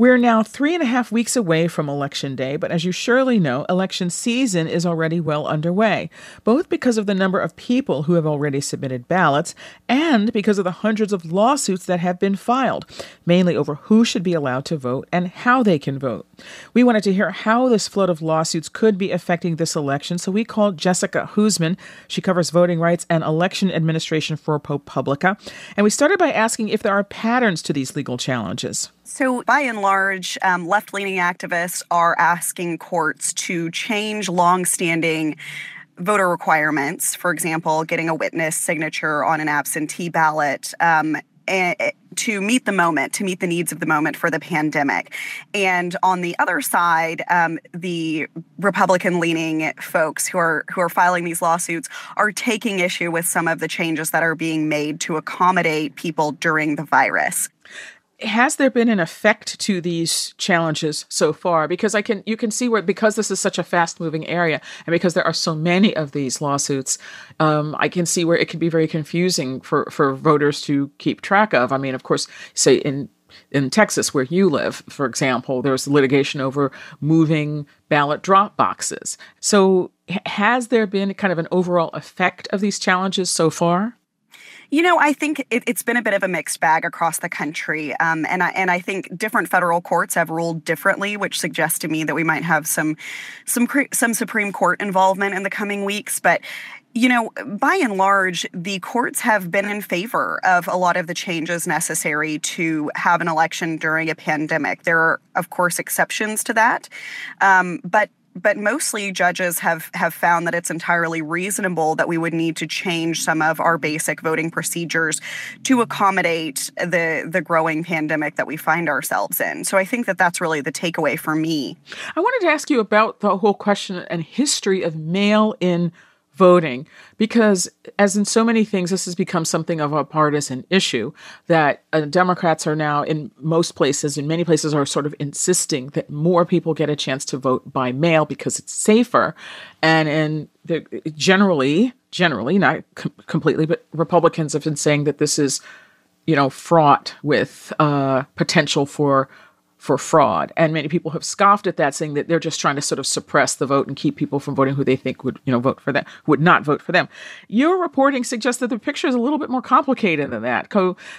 We're now 3.5 weeks away from Election Day, but as you surely know, election season is already well underway, both because of the number of people who have already submitted ballots and because of the hundreds of lawsuits that have been filed, mainly over who should be allowed to vote and how they can vote. We wanted to hear how this flood of lawsuits could be affecting this election, so we called Jessica Huseman. She covers voting rights and election administration for ProPublica, and we started by asking if there are patterns to these legal challenges. So by and large, left-leaning activists are asking courts to change longstanding voter requirements, for example, getting a witness signature on an absentee ballot, to meet the moment, to meet the needs of the moment for the pandemic. And on the other side, the Republican-leaning folks who are filing these lawsuits are taking issue with some of the changes that are being made to accommodate people during the virus. Has there been an effect to these challenges so far? Because you can see where, because this is such a fast-moving area and because there are so many of these lawsuits, I can see where it can be very confusing for voters to keep track of. I mean, of course, say in Texas, where you live, for example, there's litigation over moving ballot drop boxes. So has there been kind of an overall effect of these challenges so far? You know, I think it's been a bit of a mixed bag across the country, and I think different federal courts have ruled differently, which suggests to me that we might have some Supreme Court involvement in the coming weeks. But you know, by and large, the courts have been in favor of a lot of the changes necessary to have an election during a pandemic. There are, of course, exceptions to that, But mostly judges have found that it's entirely reasonable that we would need to change some of our basic voting procedures to accommodate the growing pandemic that we find ourselves in. So I think that that's really the takeaway for me. I wanted to ask you about the whole question and history of mail-in voting, because as in so many things, this has become something of a partisan issue that Democrats are now in many places are sort of insisting that more people get a chance to vote by mail because it's safer. And generally, not completely, but Republicans have been saying that this is, fraught with potential for fraud. And many people have scoffed at that, saying that they're just trying to sort of suppress the vote and keep people from voting who they think would, vote for them, would not vote for them. Your reporting suggests that the picture is a little bit more complicated than that.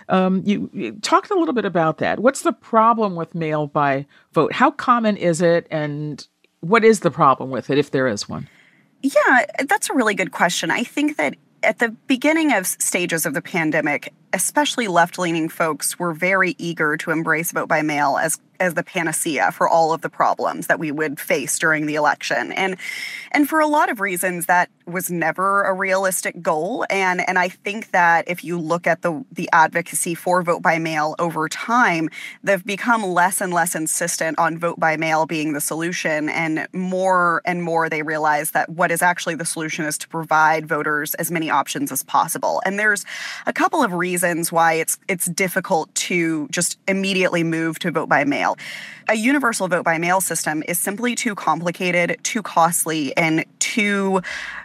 You talked a little bit about that. What's the problem with mail by vote? How common is it? And what is the problem with it, if there is one? Yeah, that's a really good question. I think that at the beginning of stages of the pandemic, especially left-leaning folks were very eager to embrace vote by mail as the panacea for all of the problems that we would face during the election. And for a lot of reasons, that was never a realistic goal. And I think that if you look at the advocacy for vote by mail over time, they've become less and less insistent on vote by mail being the solution. And more they realize that what is actually the solution is to provide voters as many options as possible. And there's a couple of reasons why it's difficult to just immediately move to vote by mail. A universal vote by mail system is simply too complicated, too costly, and too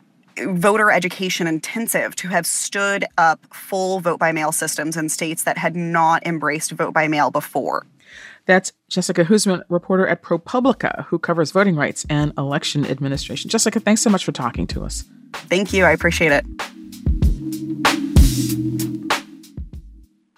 voter education intensive to have stood up full vote by mail systems in states that had not embraced vote by mail before. That's Jessica Huseman, reporter at ProPublica, who covers voting rights and election administration. Jessica, thanks so much for talking to us. Thank you. I appreciate it.